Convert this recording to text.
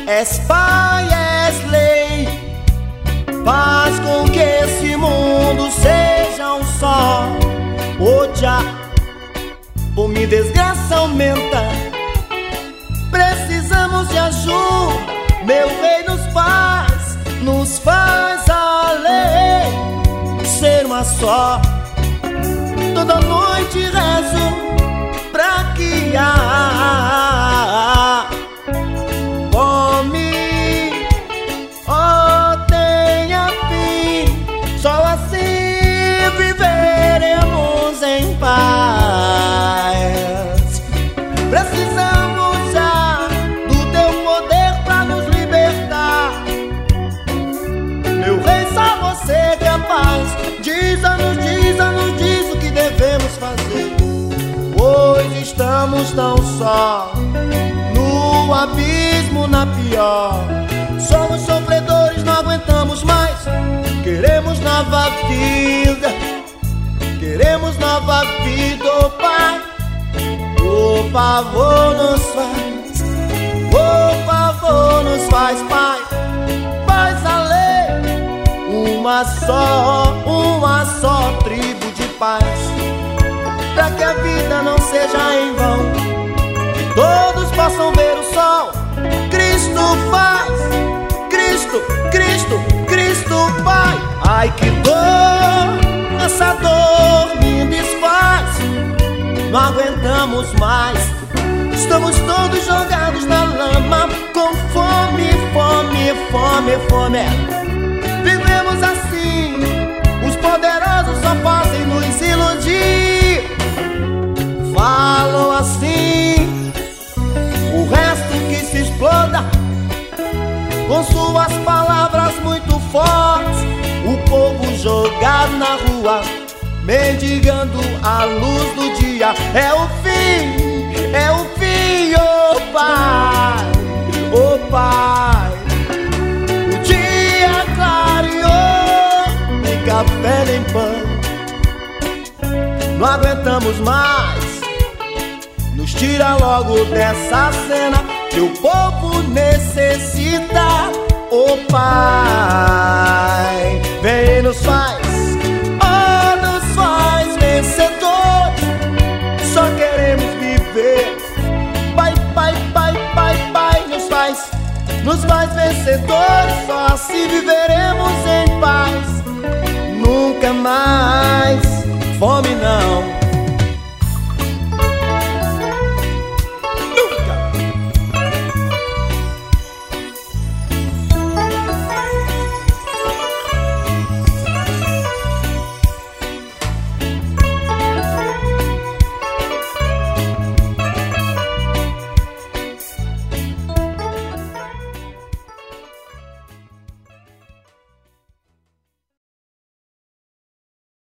És Pai, és Lei, faz com que esse mundo seja um só. Oja, por minha desgraça aumenta, precisamos de ajuda. Meu Rei nos faz a lei ser uma só. Toda noite rezo pra que a fome tenha fim. Só assim viveremos em paz. Precisamos já do teu poder pra nos libertar. Meu Rei, só você é capaz. Diz o que devemos fazer, pois estamos tão só, no abismo, na pior. Somos sofredores, não aguentamos mais. Queremos nova vida, queremos nova vida, oh Pai. Por favor nos faz, por favor nos faz, Pai. Faz a lei, uma só tribo de paz, pra que a vida não seja em vão, todos possam ver o sol. Cristo faz, Cristo Pai. Ai que dor, essa dor me desfaz. Não aguentamos mais, estamos todos jogados na lama, com fome. Vivemos assim, os poderosos só fazem nos iludir. Falam assim, o resto que se exploda, com suas palavras muito fortes. O povo jogado na rua, mendigando a luz do dia. É o fim, oh Pai, oh Pai. O dia clareou, nem café nem pão. Não aguentamos mais, nos tira logo dessa cena que o povo necessita. Oh Pai, vem e nos faz vencedores. Só queremos viver. Pai, nos faz vencedores. Só assim viveremos em paz. Nunca mais fome não